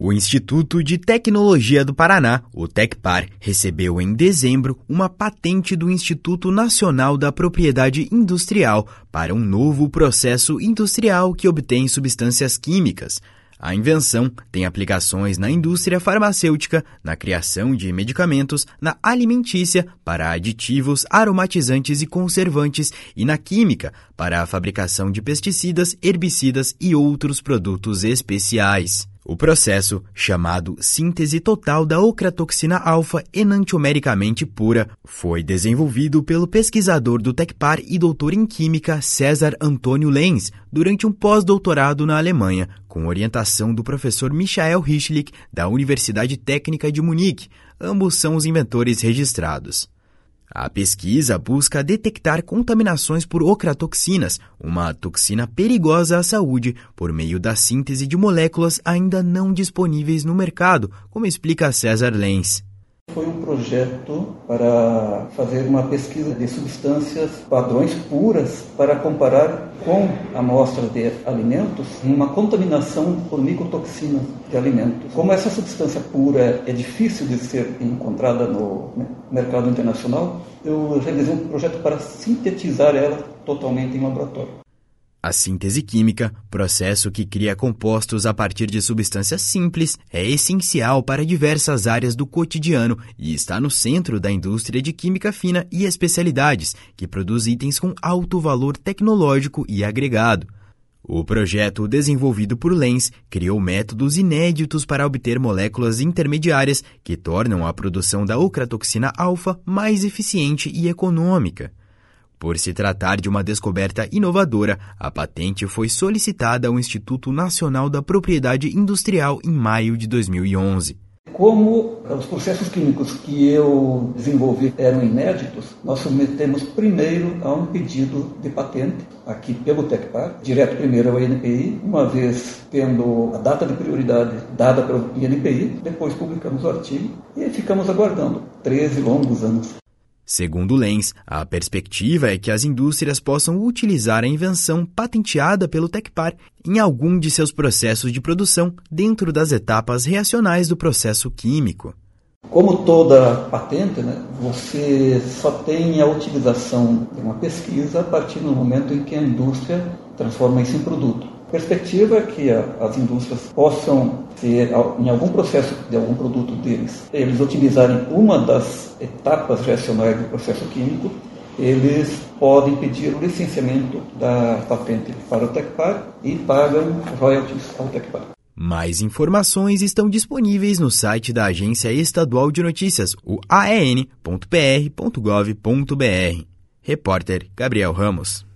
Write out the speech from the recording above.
O Instituto de Tecnologia do Paraná, o Tecpar, recebeu em dezembro uma patente do Instituto Nacional da Propriedade Industrial para um novo processo industrial que obtém substâncias químicas. A invenção tem aplicações na indústria farmacêutica, na criação de medicamentos, na alimentícia, para aditivos, aromatizantes e conservantes e na química, para a fabricação de pesticidas, herbicidas e outros produtos especiais. O processo, chamado síntese total da ocratoxina alfa enantiomericamente pura, foi desenvolvido pelo pesquisador do Tecpar e doutor em química César Antônio Lenz durante um pós-doutorado na Alemanha, com orientação do professor Michael Richlich, da Universidade Técnica de Munique. Ambos são os inventores registrados. A pesquisa busca detectar contaminações por ocratoxinas, uma toxina perigosa à saúde, por meio da síntese de moléculas ainda não disponíveis no mercado, como explica César Lenz. Foi um projeto para fazer uma pesquisa de substâncias padrões puras para comparar com amostras de alimentos uma contaminação por micotoxinas de alimentos. Como essa substância pura é difícil de ser encontrada no mercado internacional, eu realizei um projeto para sintetizar ela totalmente em laboratório. A síntese química, processo que cria compostos a partir de substâncias simples, é essencial para diversas áreas do cotidiano e está no centro da indústria de química fina e especialidades, que produz itens com alto valor tecnológico e agregado. O projeto desenvolvido por Lenz criou métodos inéditos para obter moléculas intermediárias que tornam a produção da ocratoxina alfa mais eficiente e econômica. Por se tratar de uma descoberta inovadora, a patente foi solicitada ao Instituto Nacional da Propriedade Industrial em maio de 2011. Como os processos químicos que eu desenvolvi eram inéditos, nós submetemos primeiro a um pedido de patente, aqui pelo Tecpar, direto primeiro ao INPI, uma vez tendo a data de prioridade dada pelo INPI, depois publicamos o artigo e ficamos aguardando 13 longos anos. Segundo Lenz, a perspectiva é que as indústrias possam utilizar a invenção patenteada pelo Tecpar em algum de seus processos de produção dentro das etapas reacionais do processo químico. Como toda patente, você só tem a utilização de uma pesquisa a partir do momento em que a indústria transforma isso em produto. A perspectiva é que as indústrias possam ter, em algum processo de algum produto deles, eles utilizarem uma das etapas reacionais do processo químico, eles podem pedir o licenciamento da patente para o Tecpar e pagam royalties ao Tecpar. Mais informações estão disponíveis no site da Agência Estadual de Notícias, o aen.pr.gov.br. Repórter Gabriel Ramos.